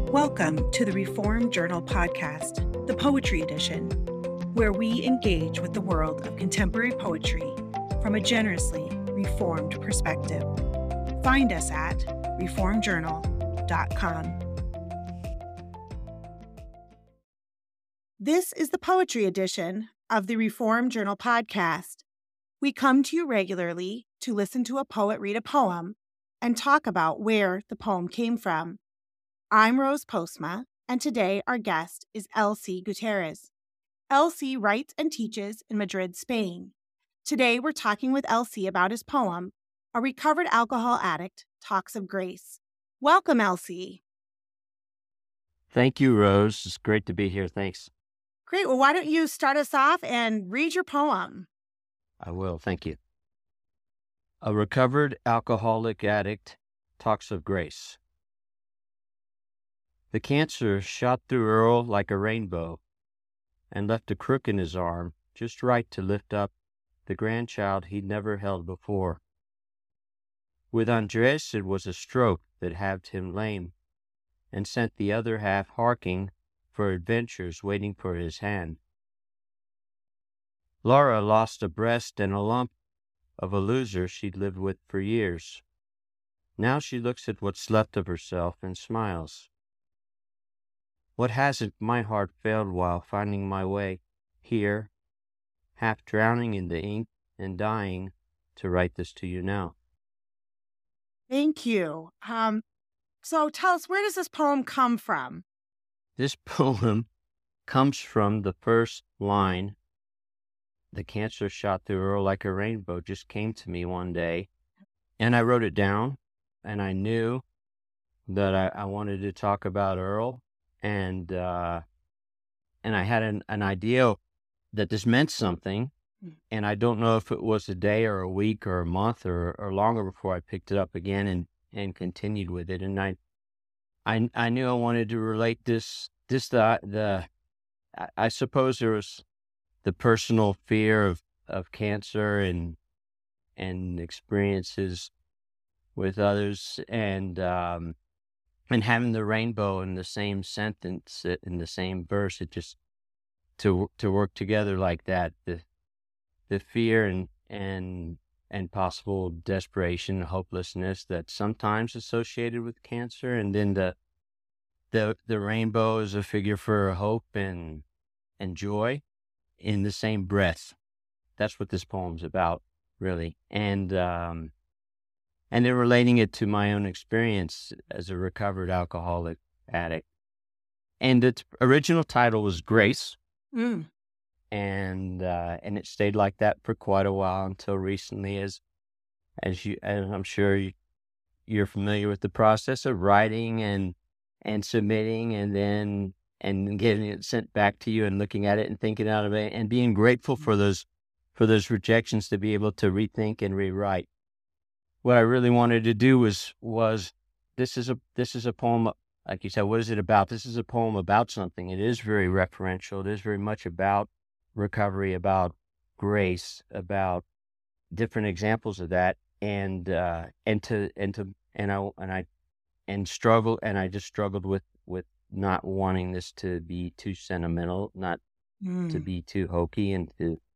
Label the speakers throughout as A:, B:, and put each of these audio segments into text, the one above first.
A: Welcome to the Reformed Journal podcast, the Poetry Edition, where we engage with the world of contemporary poetry from a generously reformed perspective. Find us at reformedjournal.com. This is the Poetry Edition of the Reformed Journal podcast. We come to you regularly to listen to a poet read a poem and talk about where the poem came from. I'm Rose Postma, and today our guest is Elsie Gutierrez. Elsie writes and teaches in Madrid, Spain. Today we're talking with Elsie about his poem, A Recovered Alcohol Addict Talks of Grace. Welcome, Elsie.
B: Thank you, Rose. It's great to be here. Thanks.
A: Great. Well, why don't you start us off and read your poem?
B: I will. Thank you. A recovered alcoholic addict talks of grace. The cancer shot through Earl like a rainbow and left a crook in his arm just right to lift up the grandchild he'd never held before. With Andres, it was a stroke that halved him lame and sent the other half harking for adventures waiting for his hand. Laura lost a breast and a lump of a loser she'd lived with for years. Now she looks at what's left of herself and smiles. What hasn't my heart failed while finding my way here, half drowning in the ink and dying to write this to you now.
A: Thank you. So tell us, where does this poem come from?
B: This poem comes from the first line. The cancer shot through Earl like a rainbow just came to me one day, and I wrote it down, and I knew that I wanted to talk about Earl. And I had an idea that this meant something, and I don't know if it was a day or a week or a month or longer before I picked it up again and continued with it. And I knew I wanted to relate I suppose there was the personal fear of cancer and experiences with others, and having the rainbow in the same sentence, in the same verse, it just to work together like that, the fear and possible desperation, hopelessness that's sometimes associated with cancer, and then the rainbow is a figure for hope and joy in the same breath. That's what this poem's about, really, and then relating it to my own experience as a recovered alcoholic addict. And its original title was Grace. And it stayed like that for quite a while until recently, as I'm sure you're familiar with the process of writing and submitting and getting it sent back to you and looking at it and thinking out of it and being grateful for those rejections to be able to rethink and rewrite. What I really wanted to do was this is a poem, like you said, what is it about? This is a poem about something. It is very referential. It is very much about recovery, about grace, about different examples of that, and I just struggled with not wanting this to be too sentimental, not to be too hokey, and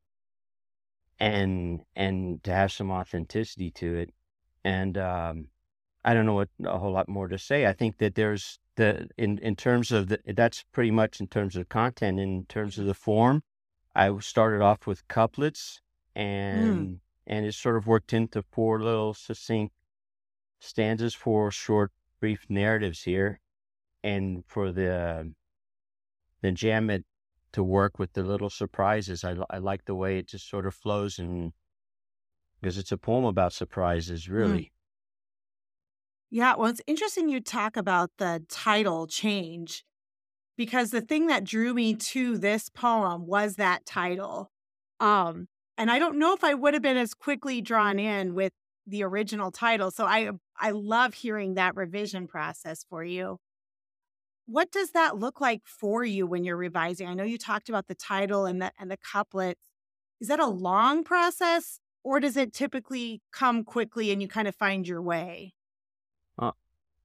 B: to have some authenticity to it. And I don't know what a whole lot more to say. I think that there's in terms of that's pretty much in terms of content. In terms of the form, I started off with couplets, and it sort of worked into 4 little succinct stanzas, 4 short, brief narratives here, and for the jam it to work with the little surprises. I like the way it just sort of flows, and because it's a poem about surprises, really.
A: Yeah, well, it's interesting you talk about the title change, because the thing that drew me to this poem was that title. And I don't know if I would have been as quickly drawn in with the original title. So I love hearing that revision process for you. What does that look like for you when you're revising? I know you talked about the title and the couplets. Is that a long process, or does it typically come quickly and you kind of find your way?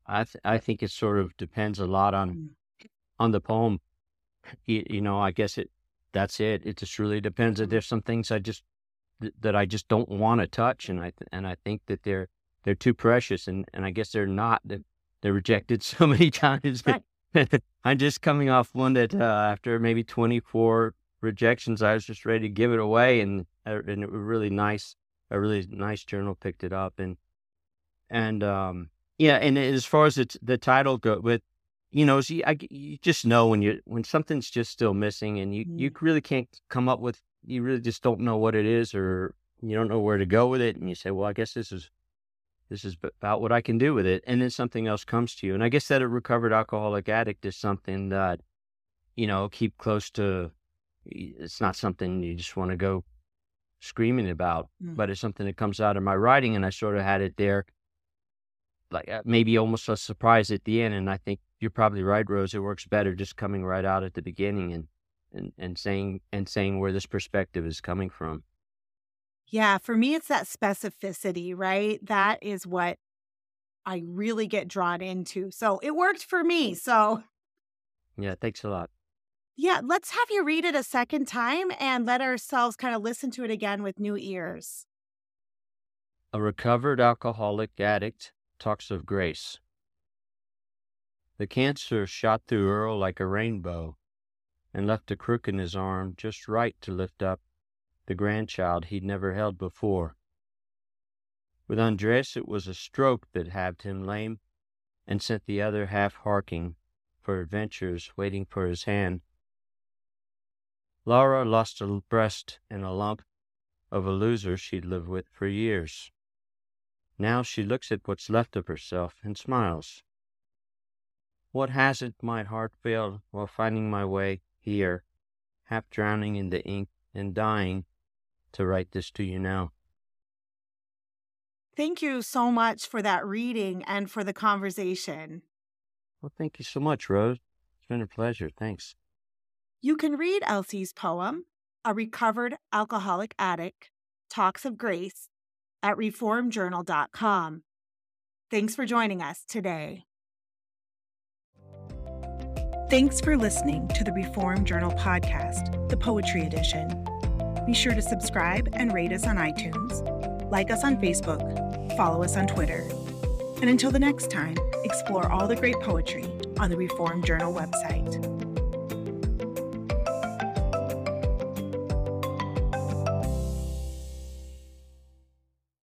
B: I think it sort of depends a lot
A: Mm.
B: on the poem. I guess that's it. It just really depends. That
A: Mm.
B: there's some things that I just don't want to touch, and I think that they're too precious, and I guess they're not. They're rejected so many times.
A: Right.
B: I'm just coming off one that after maybe 24 rejections, I was just ready to give it away, and it was really nice. A really nice journal picked it up, and yeah, and as far as the title go with, you just know when something's just still missing, and you
A: Mm.
B: really can't come up with, you really just don't know what it is, or you don't know where to go with it, and you say, well, I guess this is about what I can do with it, and then something else comes to you, and I guess that a recovered alcoholic addict is something that keep close to. It's not something you just want to go screaming about,
A: Mm.
B: but it's something that comes out of my writing, and I sort of had it there, like maybe almost a surprise at the end. And I think you're probably right, Rose. It works better just coming right out at the beginning and saying where this perspective is coming from.
A: Yeah, for me, it's that specificity, right? That is what I really get drawn into. So it worked for me. So
B: Yeah, thanks a lot.
A: yeah, let's have you read it a second time and let ourselves kind of listen to it again with new ears.
B: A recovered alcoholic addict talks of grace. The cancer shot through Earl like a rainbow and left a crook in his arm just right to lift up the grandchild he'd never held before. With Andres, it was a stroke that halved him lame and sent the other half harking for adventures waiting for his hand. Laura lost a breast and a lump of a loser she'd lived with for years. Now she looks at what's left of herself and smiles. What hasn't my heart failed while finding my way here, half drowning in the ink and dying to write this to you now.
A: Thank you so much for that reading and for the conversation.
B: Well, thank you so much, Rose. It's been a pleasure. Thanks.
A: You can read Elsie's poem, A Recovered Alcoholic Addict Talks of Grace, at reformjournal.com. Thanks for joining us today. Thanks for listening to the Reform Journal podcast, the Poetry Edition. Be sure to subscribe and rate us on iTunes, like us on Facebook, follow us on Twitter. And until the next time, explore all the great poetry on the Reform Journal website.